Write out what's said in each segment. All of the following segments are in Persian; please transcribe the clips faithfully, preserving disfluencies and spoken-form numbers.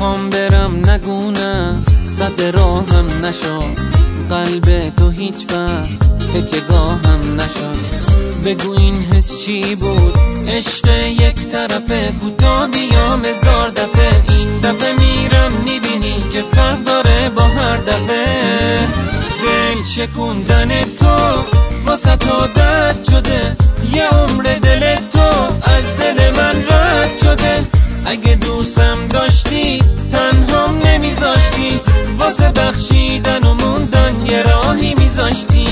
میخوام برم نگونه صد راهم نشد، قلب تو هیچ وقت تکگاهم نشد. بگو این حس چی بود؟ عشق یک طرفه، کوتاه بیام هزار دفعه. این دفعه میرم میبینی که فرق داره با هر دفعه. دل شکوندن تو واسه تو درد شده، یه عمر دل تو از دل من رد شده. اگه دوستم داشتی تنهام نمیذاشتی، واسه بخشیدن و موندن یه راهی میذاشتی.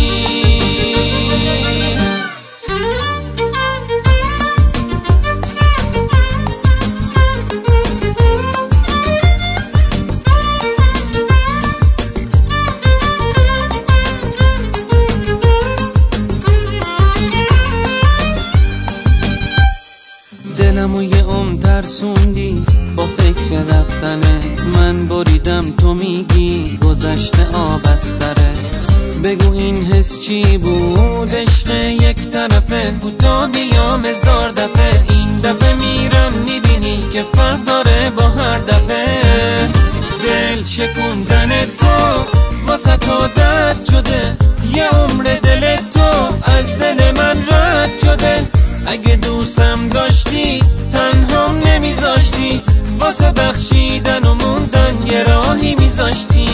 دلمو یه عمر ترسوندی با فکر رفتنه، من بریدم تو میگی گذشته آب از سره. بگو این حس چی بود؟ عشق یک طرفه، کوتاه بیام هزار دفعه. این دفعه میرم میبینی که فرق داره با هر دفعه. دل شکوندن تو واسه تو درد شده، یه عمر دل تو از دل من رد شده. اگه دوستم داشتی تنهام نمیذاشتی، واسه بخشیدن و موندن یه راهی میذاشتی.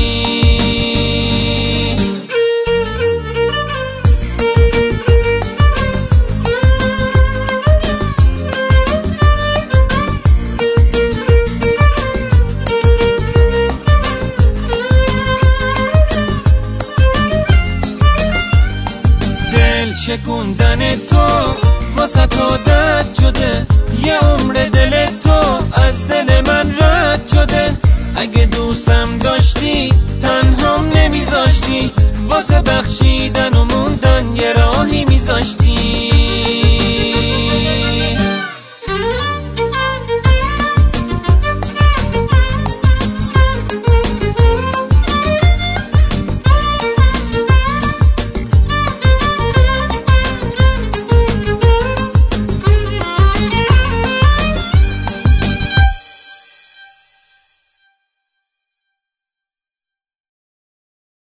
دل شکوندن تو واسه تو درد شده، یه عمر دل تو از دل من رد شده. اگه دوستم داشتی تنهام نمیذاشتی، واسه بخشیدن و